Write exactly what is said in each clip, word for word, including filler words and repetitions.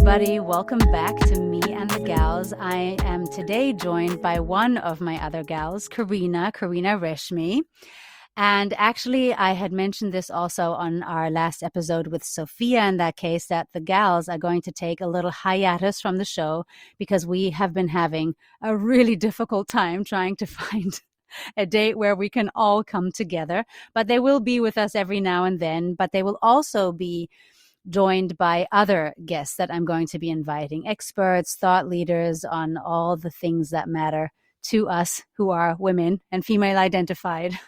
everybody. Welcome back to Me and the Gals. I am today joined by one of my other gals, Karina, Karina Reshmi. And actually, I had mentioned this also on our last episode with Sophia, in that case, that the gals are going to take a little hiatus from the show because we have been having a really difficult time trying to find a date where we can all come together. But they will be with us every now and then, but they will also be joined by other guests that I'm going to be inviting, experts, thought leaders on all the things that matter to us who are women and female identified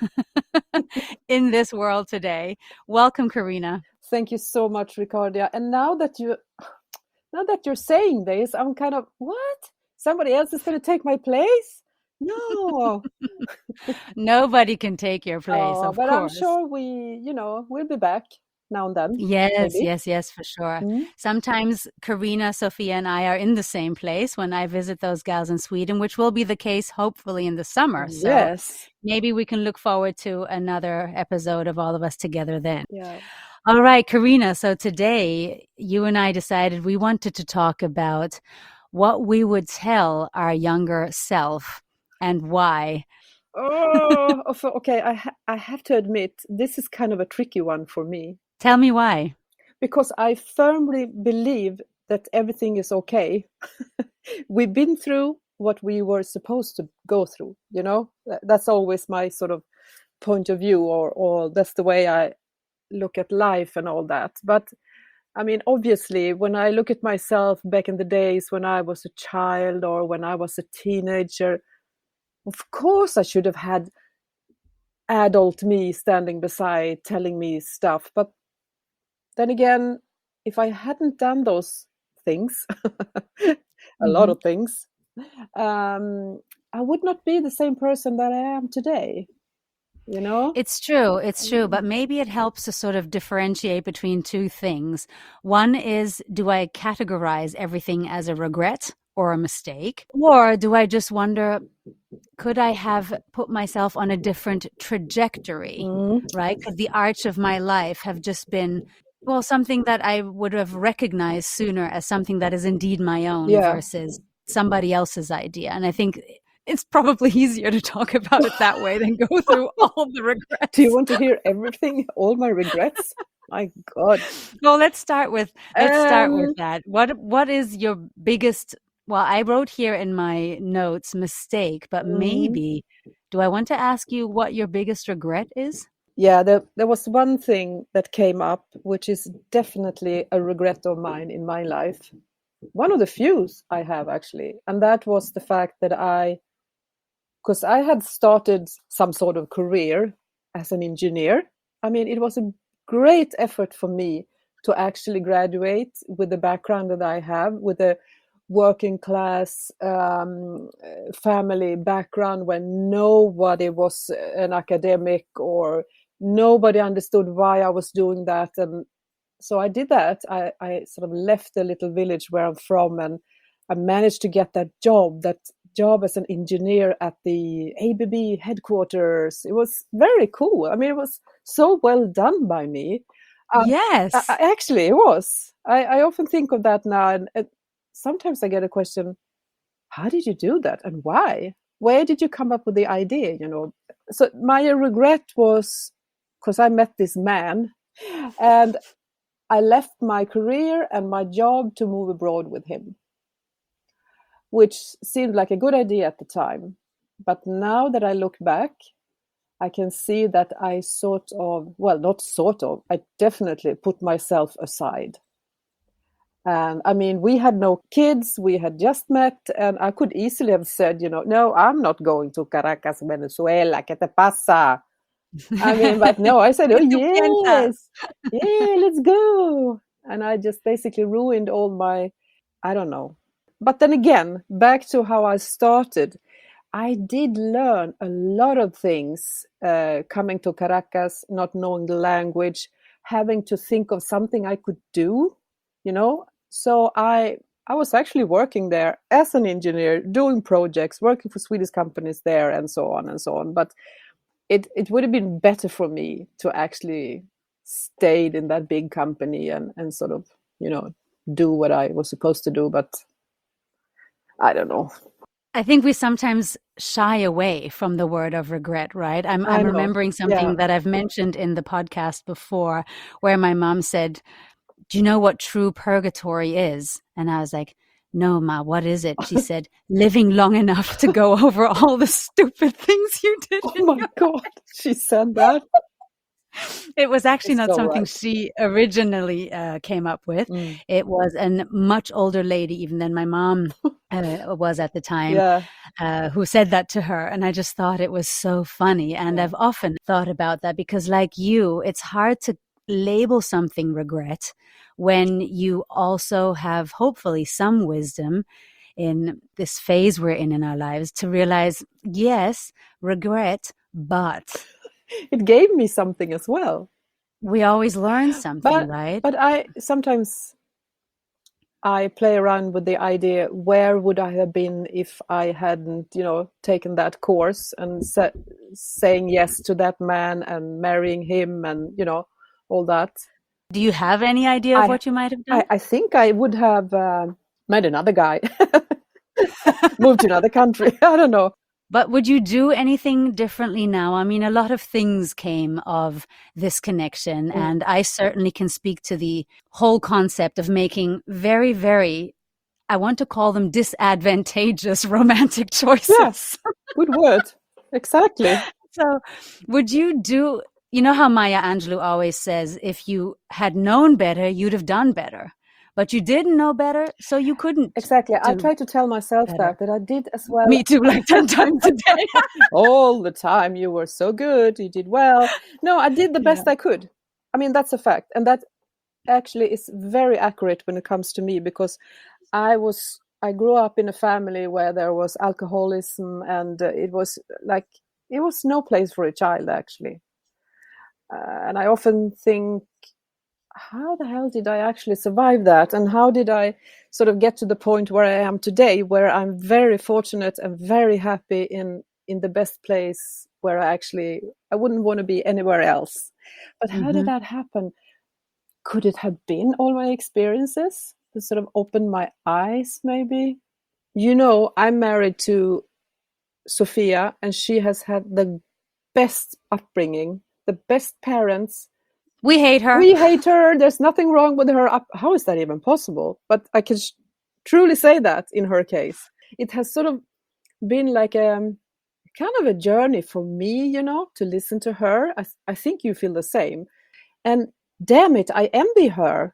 in this world today. Welcome, Karina. Thank you so much, Ricardia. And now that you now that you're saying this, I'm kind of, what? Somebody else is going to take my place? No. Nobody can take your place, oh, of but course. I'm sure we, you know, we'll be back now and then. Yes, maybe. yes, yes, for sure. Mm. Sometimes Karina, Sophia, and I are in the same place when I visit those gals in Sweden, which will be the case hopefully in the summer. So Yes. maybe we can look forward to another episode of all of us together then. Yeah. All right, Karina. So today you and I decided we wanted to talk about what we would tell our younger self and why. Oh, okay. I ha- I have to admit, this is kind of a tricky one for me. Tell me why. Because I firmly believe that everything is okay. We've been through what we were supposed to go through, you know? That's always my sort of point of view, or, or that's the way I look at life and all that. But I mean, obviously, when I look at myself back in the days when I was a child or when I was a teenager, of course I should have had adult me standing beside telling me stuff. But then again, if I hadn't done those things, a mm-hmm. lot of things, um, I would not be the same person that I am today. You know? It's true. It's true. But maybe it helps to sort of differentiate between two things. One is, do I categorize everything as a regret or a mistake? Or do I just wonder, could I have put myself on a different trajectory, mm. right? Could the arch of my life have just been, well, something that I would have recognized sooner as something that is indeed my own yeah. versus somebody else's idea? And I think it's probably easier to talk about it that way than go through all the regrets. Do you want to hear everything? All my regrets? My God. Well, let's start with let's um, start with that. What what is your biggest? Well, I wrote here in my notes mistake, but mm. maybe do I want to ask you what your biggest regret is? Yeah, there there was one thing that came up, which is definitely a regret of mine in my life. One of the few I have actually, and that was the fact that I. Because I had started some sort of career as an engineer. I mean, it was a great effort for me to actually graduate with the background that I have, with a working class um, family background where nobody was an academic or nobody understood why I was doing that. And so I did that. I, I sort of left the little village where I'm from, and I managed to get that job, that job as an engineer at the A B B headquarters. It was very cool. I mean, it was so well done by me. Um, yes. I, I, actually, it was. I, I often think of that now, and, and sometimes I get a question, how did you do that and why? Where did you come up with the idea, you know? So my regret was because I met this man and I left my career and my job to move abroad with him, which seemed like a good idea at the time. But now that I look back, I can see that I sort of, well, not sort of, I definitely put myself aside. And I mean, we had no kids, we had just met, and I could easily have said, you know, no, I'm not going to Caracas, Venezuela, ¿qué te pasa? I mean, but no, I said, oh, yes, yeah, let's go. And I just basically ruined all my, I don't know. But then again, back to how I started, I did learn a lot of things uh, coming to Caracas, not knowing the language, having to think of something I could do, you know. So I I was actually working there as an engineer, doing projects, working for Swedish companies there, and so on and so on. But it, it would have been better for me to actually stayed in that big company and, and sort of, you know, do what I was supposed to do, but I don't know. I think we sometimes shy away from the word of regret, right? I'm, I I'm know. remembering something Yeah. that I've mentioned in the podcast before, where my mom said, do you know what true purgatory is? And I was like, no, Ma, what is it? She said, living long enough to go over all the stupid things you did. Oh my God, she said that. It was actually It's not so something right. she originally uh, came up with. Mm. It was a much older lady, even than my mom uh, was at the time, Yeah. uh, who said that to her. And I just thought it was so funny. And Yeah. I've often thought about that because, like you, it's hard to label something regret when you also have hopefully some wisdom in this phase we're in in our lives to realize, yes, regret, but It gave me something as well. we always learn something, But right? but I sometimes I play around with the idea, where would I have been if I hadn't, you know, taken that course and sa- saying yes to that man and marrying him and, you know, all that. Do you have any idea of I what you might have done? I, I think I would have uh, met another guy, moved to another country. I don't know. But would you do anything differently now? I mean, a lot of things came of this connection, Mm. and I certainly can speak to the whole concept of making very, very, I want to call them disadvantageous romantic choices. Yes, good word. Exactly. So would you do, you know how Maya Angelou always says, if you had known better, you'd have done better. But you didn't know better, so you couldn't. Exactly. I do try to tell myself better. that, that I did as well. Me too, like ten times a day. All the time. You were so good. You did well. No, I did the best Yeah. I could. I mean, that's a fact. And that actually is very accurate when it comes to me, because I was, I grew up in a family where there was alcoholism, and uh, it was like, it was no place for a child, actually. Uh, and I often think, how the hell did I actually survive that? And how did I sort of get to the point where I am today, where I'm very fortunate and very happy in, in the best place where I actually, I wouldn't want to be anywhere else. But how Mhm. did that happen? Could it have been all my experiences that sort of opened my eyes, maybe? You know, I'm married to Sophia, and she has had the best upbringing, the best parents. We hate her. We hate her. There's nothing wrong with her. Up- How is that even possible? But I can sh- truly say that in her case, it has sort of been like a kind of a journey for me, you know, to listen to her. I, I think you feel the same. And damn it, I envy her.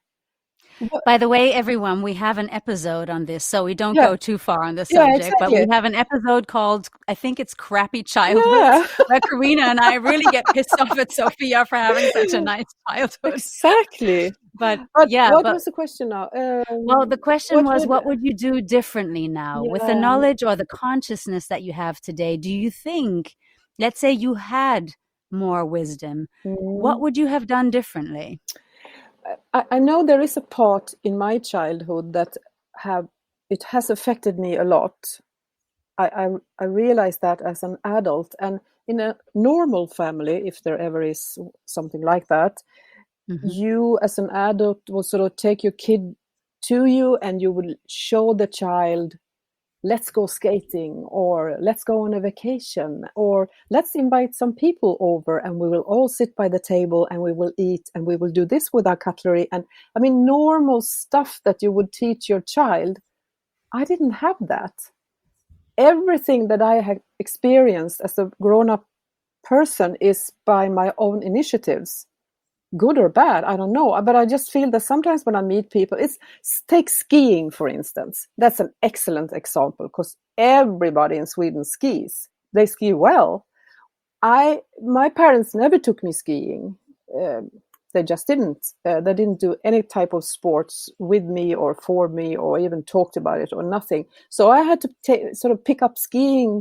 By the way, everyone, we have an episode on this, so we don't Yeah. go too far on the Yeah, subject, but we exactly. have an episode called, I think it's Crappy Childhoods, Yeah. where Karina and I really get pissed off at Sophia for having such a nice childhood. Exactly. But, But yeah, what but was the question now? Um, well, the question what was, would- what would you do differently now with the Yeah. knowledge or the consciousness that you have today? Do you think, let's say you had more wisdom, Mm. what would you have done differently? I, I know there is a part in my childhood that have it has affected me a lot. I, I I realized that as an adult, and in a normal family, if there ever is something like that, Mhm. you as an adult will sort of take your kid to you, and you will show the child, let's go skating, or let's go on a vacation, or let's invite some people over and we will all sit by the table and we will eat and we will do this with our cutlery. And I mean, normal stuff that you would teach your child. I didn't have that. Everything that I had experienced as a grown-up person is by my own initiatives. Good or bad, I don't know. But I just feel that sometimes when I meet people, it's take skiing, for instance. That's an excellent example, because everybody in Sweden skis. They ski well. I my parents never took me skiing. Um, they just didn't. Uh, they didn't do any type of sports with me or for me, or even talked about it or nothing. So I had to ta- sort of pick up skiing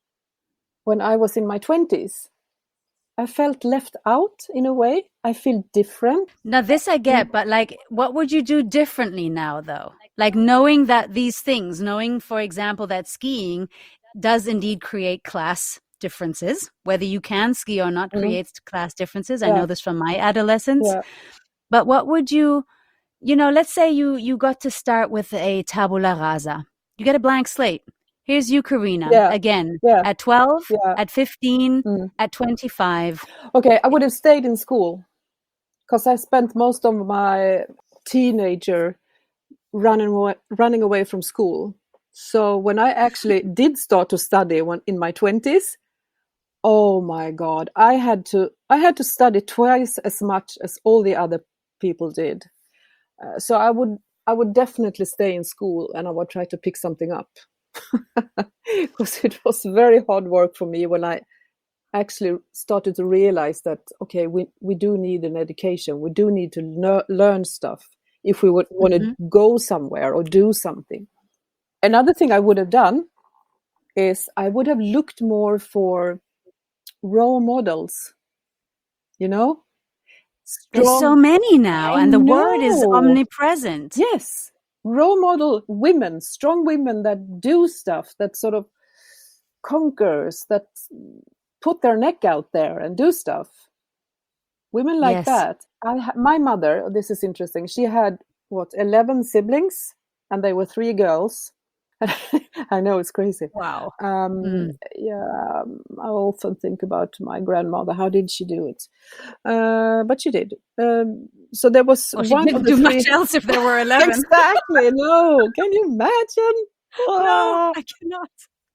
when I was in my twenties. I felt left out in a way. I feel different. Now, this I get, but like, what would you do differently now, though? Like, knowing that these things, knowing, for example, that skiing does indeed create class differences, whether you can ski or not Mhm. creates class differences. I Yeah. know this from my adolescence. Yeah. But what would you, you know, let's say you you got to start with a tabula rasa. You get a blank slate. Here's you, Karina, Yeah. again, Yeah. at twelve, Yeah. at fifteen, Mm. at twenty-five. Okay, I would have stayed in school because I spent most of my teenager running away, running away from school. So when I actually did start to study when in my twenties, oh my God, I had to I had to study twice as much as all the other people did. Uh, so I would I would definitely stay in school, and I would try to pick something up because it was very hard work for me when I actually started to realize that, okay, we, we do need an education. We do need to ner- learn stuff if we would want to Mhm. go somewhere or do something. Another thing I would have done is I would have looked more for role models, you know? There's so Strong, many now, I and the word is know. omnipresent. Yes, role model women, strong women that do stuff, that sort of conquers, that put their neck out there and do stuff. Women like Yes. that. I ha- my mother, this is interesting. She had what eleven siblings, and they were three girls. I know, it's crazy. Wow. Um, Mm. yeah, um, I often think about my grandmother. How did she do it? Uh, but she did. Um, so there was Well, she one didn't of the do three. much else if there were eleven. Exactly. No, can you imagine? No, Ah. I cannot.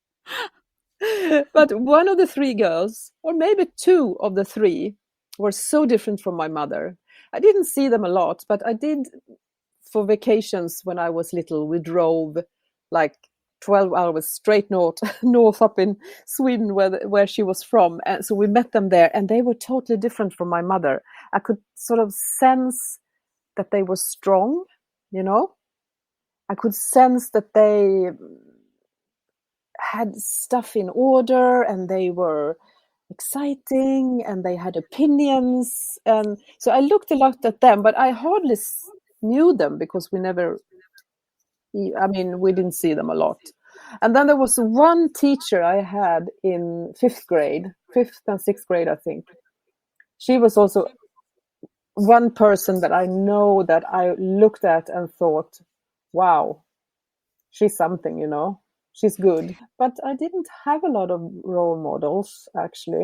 But one of the three girls, or maybe two of the three, were so different from my mother. I didn't see them a lot, but I did for vacations when I was little. We drove like twelve hours straight north, north up in Sweden, where the, where she was from, and so we met them there, and they were totally different from my mother. I could sort of sense that they were strong, you know. I could sense that they had stuff in order, and they were exciting, and they had opinions, and so I looked a lot at them, but I hardly knew them because we never, I mean, we didn't see them a lot. And then there was one teacher I had in fifth grade, fifth and sixth grade, I think. She was also one person that I know that I looked at and thought, wow, she's something, you know. She's good. But I didn't have a lot of role models, actually.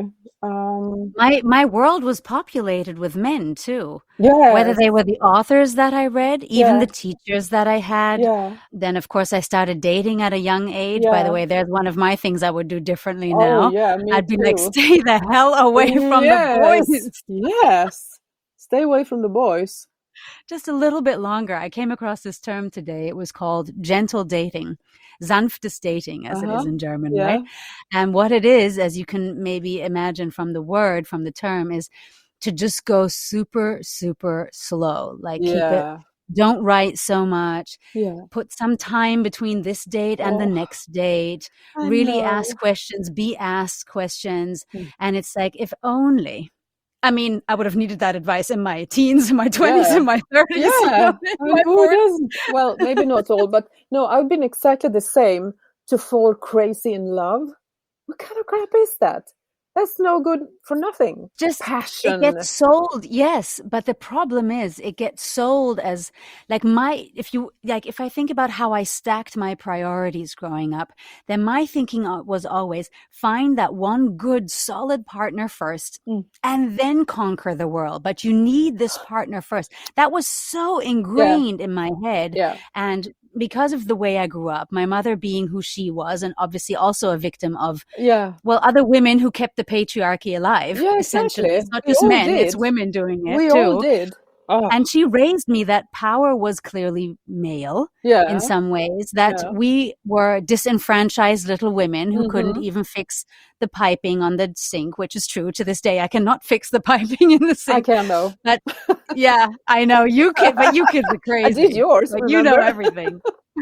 Um, My my world was populated with men too. yes. Whether they were the authors that I read, even Yeah. the teachers that I had. Yeah. Then, of course, I started dating at a young age. By the Yeah. way, there's one of my things I would do differently Oh, now. yeah, me I'd be like, too. stay the hell away from the boys. Yes. Yes. Stay away from the boys. Just a little bit longer. I came across this term today. It was called gentle dating, sanftes dating, as it is Uh-huh. in German, Yeah. right? And what it is, as you can maybe imagine from the word, from the term, is to just go super, super slow. Like keep it, Yeah. don't write so much. Yeah. Put some time between this date and the Oh, next date. I Really know. ask questions, be asked questions. Mm. And it's like, if only. I mean, I would have needed that advice in my teens, in my twenties, Yeah. in my thirties. Yeah. You know, I in mean, my who forties. doesn't? Well, maybe not all, but no, I've been exactly the same to fall crazy in love. What kind of crap is that? That's no good for nothing. Just Passion. it gets sold, yes, but the problem is it gets sold as like my if you like if I think about how I stacked my priorities growing up, then my thinking was always find that one good solid partner first Mm. and then conquer the world, but you need this partner first. That was so ingrained in my head. Yeah. And because of the way I grew up, my mother being who she was, and obviously also a victim of, Yeah. well, other women who kept the patriarchy alive, Yeah, essentially. exactly. It's not We just all men, it's did. women doing it We too. all did. Oh, And she raised me that power was clearly male yeah. in some ways, that Yeah. we were disenfranchised little women who couldn't Mhm. even fix the piping on the sink, which is true to this day. I cannot fix the piping in the I sink. can though. But yeah, I know you kid, but you kids are I crazy. did yours, But you know remember? everything.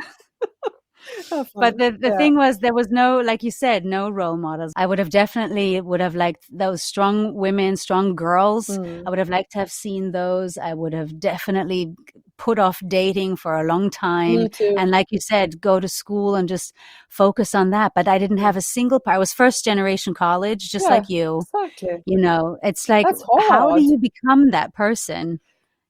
Oh, But fun. the, the Yeah. thing was, there was no, like you said, no role models. I would have definitely would have liked those strong women, strong girls. Mm. I would have liked to have seen those. I would have definitely put off dating for a long time. Me too. And like you said, go to school and just focus on that. But I didn't have a single part. I was first generation college, just Yeah, like you. exactly. You know, it's like, That's how do hard. you become that person?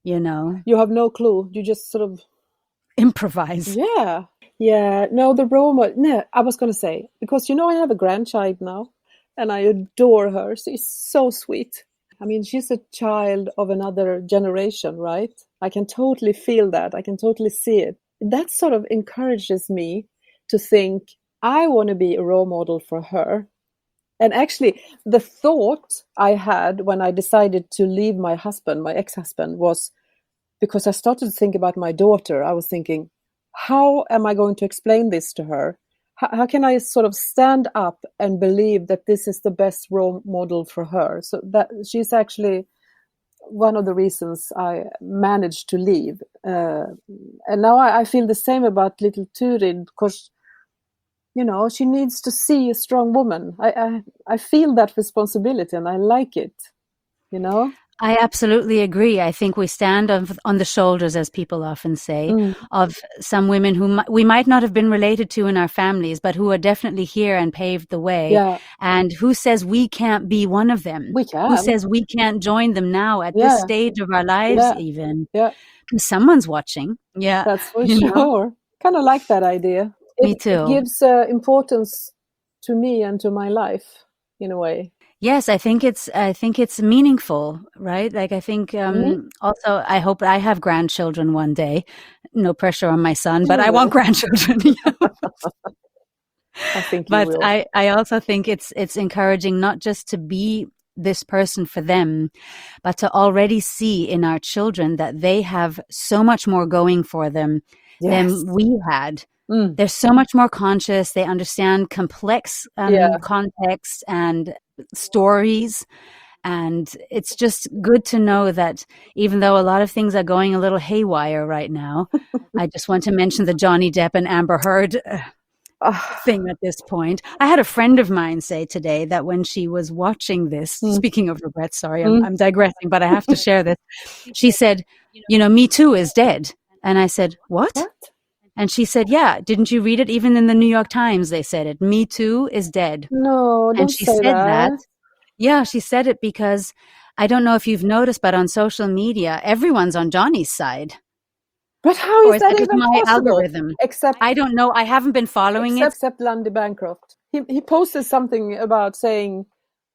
you know, You have no clue. You just sort of improvise. Yeah. Yeah. No, the role model. No, I was going to say, because, you know, I have a grandchild now and I adore her. She's so sweet. I mean, she's a child of another generation, right? I can totally feel that. I can totally see it. That sort of encourages me to think, I want to be a role model for her. And actually, the thought I had when I decided to leave my husband, my ex-husband, was because I started to think about my daughter. I was thinking, how am I going to explain this to her? How, how can I sort of stand up and believe that this is the best role model for her? So that she's actually one of the reasons I managed to leave. Uh, and now I, I feel the same about little Turid, because, you know, she needs to see a strong woman. I, I, I feel that responsibility and I like it, you know? I absolutely agree. I think we stand on, on the shoulders, as people often say, Mm. of some women who mi- we might not have been related to in our families, but who are definitely here and paved the way. Yeah, And who says we can't be one of them? we can. Who says we can't join them now at Yeah. this stage of our lives, Yeah. even? Yeah, Because someone's watching. Yeah. that's for you know? sure. Kind of like that idea. It, Me too. It gives uh, importance to me and to my life in a way. Yes, I think it's I think it's meaningful, right? Like I think um Mhm. also I hope I have grandchildren one day. No pressure on my son, but You I want will. grandchildren. you know? I think you But will. I I also think it's it's encouraging not just to be this person for them, but to already see in our children that they have so much more going for them Yes. than we had. Mm. They're so much more conscious. They understand complex um, Yeah. context and stories. And it's just good to know that even though a lot of things are going a little haywire right now, I just want to mention the Johnny Depp and Amber Heard uh, Ah, thing at this point. I had a friend of mine say today that when she was watching this, Mm. speaking of regrets, sorry, I'm, Mm. I'm digressing, but I have to share this. She said, you know, Me Too is dead. And I said, what? what? And she said, yeah, didn't you read it? Even in the New York Times, they said it. Me Too is dead. No, And don't she say said that. that. Yeah, she said it because I don't know if you've noticed, but on social media, everyone's on Johnny's side. But how Or is is that that just even my possible? algorithm? Except, I don't know. I haven't been following except, it. except Lundy Bancroft. He he posted something about saying,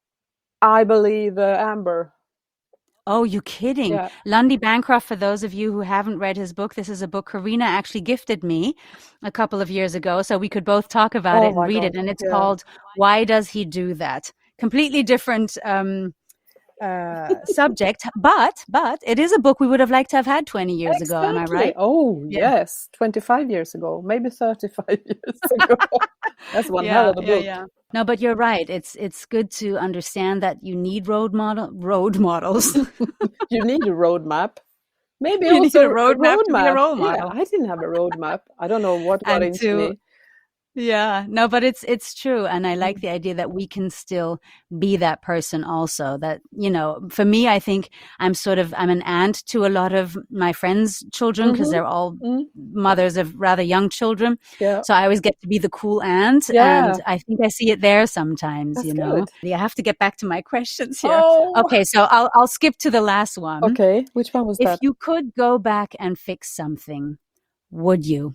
"I believe uh, Amber." Oh, you kidding? Yeah. Lundy Bancroft, for those of you who haven't read his book, this is a book Karina actually gifted me a couple of years ago, so we could both talk about Oh it and my read God. it. And it's Yeah. called Why Does He Do That? Completely different um, uh, subject, but but it is a book we would have liked to have had twenty years ago. Am I Exactly. right? Oh, Yeah. yes. twenty-five years ago, maybe thirty-five years ago. That's one hell of a book. yeah. No, but you're right. It's it's good to understand that you need road model road models. You need a roadmap. Maybe You also need a roadmap to be a role Yeah, model. I didn't have a roadmap. I don't know what got And into to me. Yeah, no, but it's it's true, and I like the idea that we can still be that person also. That, you know, for me, I think I'm sort of I'm an aunt to a lot of my friends' children because Mhm. they're all Mm. mothers of rather young children. Yeah. So I always get to be the cool aunt, Yeah. and I think I see it there sometimes. That's you know, good. Yeah, I have to get back to my questions here. Oh. Okay, so I'll I'll skip to the last one. Okay. Which one was If that? you could go back and fix something, would you?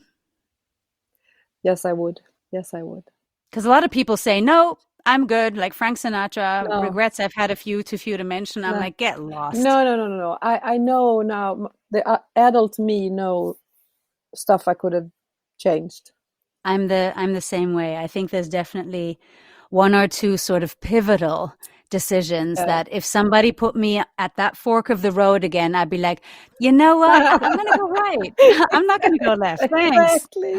Yes, I would. Yes, I would. Because a lot of people say, no, I'm good. Like Frank Sinatra, No. regrets, I've had a few, too few to mention. I'm No. like, get lost. No, no, no, no, no. I, I know now, m- the uh, adult me know stuff I could have changed. I'm the I'm the same way. I think there's definitely one or two sort of pivotal decisions Yeah. that if somebody put me at that fork of the road again, I'd be like, you know what? I'm going to go right. I'm not going to go left. Thanks. Exactly.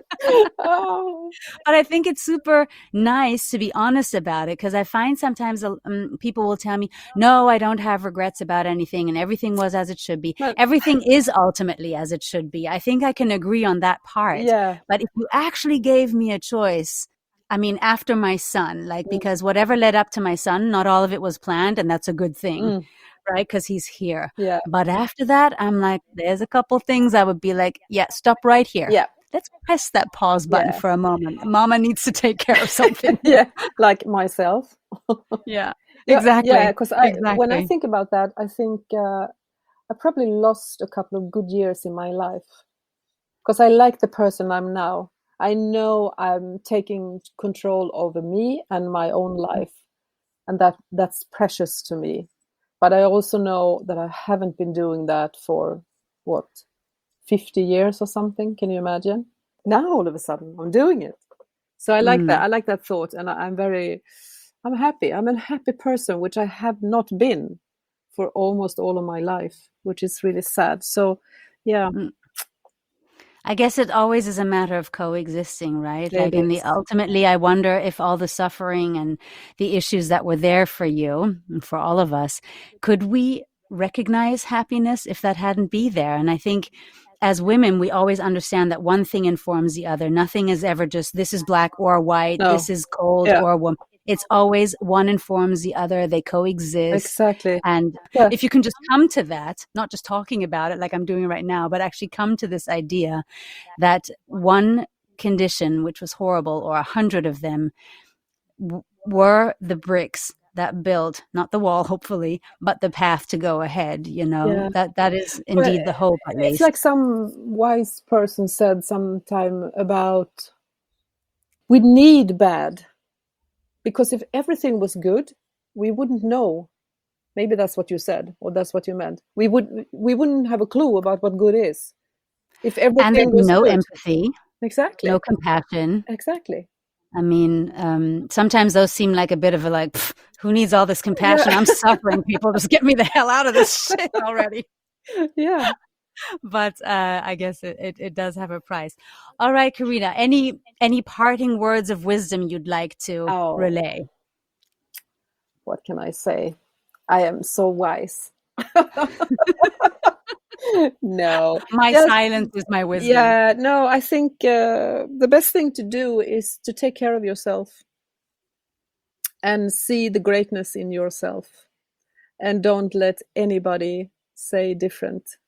Oh. But I think it's super nice to be honest about it, because I find sometimes um, people will tell me, no, I don't have regrets about anything and everything was as it should be. But- Everything is ultimately as it should be. I think I can agree on that part. Yeah. But if you actually gave me a choice, I mean, after my son, like, Mm. because whatever led up to my son, not all of it was planned, and that's a good thing. Mm. Right? Because he's here. Yeah. But after that, I'm like, there's a couple things I would be like, yeah, stop right here. Yeah. Let's press that pause button Yeah. for a moment. Mama needs to take care of something. Yeah. Like myself. Yeah, Yeah, exactly. Yeah, because I, when I Exactly. think about that, I think uh, I probably lost a couple of good years in my life because I like the person I'm now. I know I'm taking control over me and my own life, and that that's precious to me. But I also know that I haven't been doing that for what, fifty years or something. Can you imagine? Now all of a sudden I'm doing it. So I like Mm. that. I like that thought, and I, I'm very, I'm happy. I'm a happy person, which I have not been for almost all of my life, which is really sad. So, yeah. Mm. I guess it always is a matter of coexisting, right? It Like in the is. ultimately, I wonder if all the suffering and the issues that were there for you and for all of us, could we recognize happiness if that hadn't be there? And I think as women, we always understand that one thing informs the other. Nothing is ever just this is black or white, No. this is cold Yeah. or warm. It's always one informs the other. They coexist. Exactly. And Yeah. if you can just come to that, not just talking about it like I'm doing right now, but actually come to this idea that one condition, which was horrible, or a hundred of them, w- were the bricks that built, not the wall, hopefully, but the path to go ahead, you know, Yeah. that that is Well, indeed the hope, at it's least. like some wise person said sometime about we need bad, because if everything was good, we wouldn't know. Maybe that's what you said, or that's what you meant. We would we wouldn't have a clue about what good is if And there'd everything be was no good. empathy, Exactly. no compassion. Exactly. I mean, um, sometimes those seem like a bit of a like, "Pff, who needs all this compassion? I'm suffering. People, just get me the hell out of this shit already. Yeah. But uh, I guess it, it, it does have a price. All right, Karina, any any parting words of wisdom you'd like to Oh. relay? What can I say? I am so wise. No. My Just- silence is my wisdom. Yeah, no, I think uh, the best thing to do is to take care of yourself and see the greatness in yourself, and don't let anybody say different.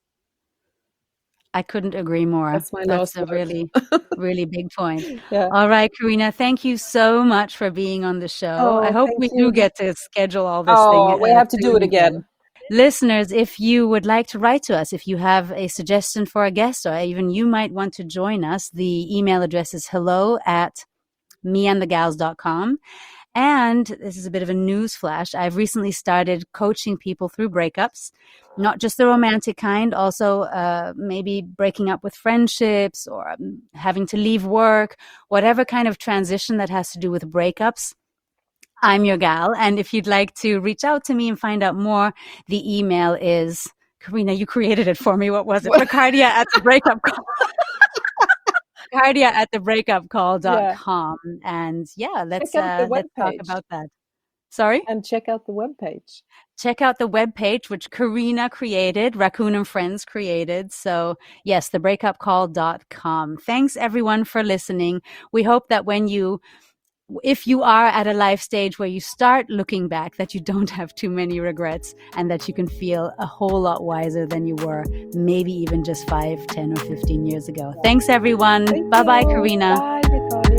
I couldn't agree more. That's my That's last a word. really, really big point. Yeah. All right, Karina, thank you so much for being on the show. Oh, I hope thank we you. do get to schedule all this Oh, thing. we uh, have to do soon it again. Listeners, if you would like to write to us, if you have a suggestion for a guest, or even you might want to join us, the email address is hello at me and the gals dot com. And this is a bit of a news flash. I've recently started coaching people through breakups, not just the romantic kind, also uh, maybe breaking up with friendships, or um, having to leave work, whatever kind of transition that has to do with breakups. I'm your gal. And if you'd like to reach out to me and find out more, the email is, Karina, you created it for me. What was it? Ricardia at the breakup call. Ricardia at the breakup call dot com. Yeah. And yeah, let's, uh, let's talk about that. Sorry? And check out the webpage. Check out the webpage, which Karina created, Raccoon and Friends created. So yes, the breakup call dot com. Thanks everyone for listening. We hope that when you if you are at a life stage where you start looking back, that you don't have too many regrets, and that you can feel a whole lot wiser than you were maybe even just five, ten, or fifteen years ago. Thanks, everyone. Bye-bye, Karina. Bye, Victoria.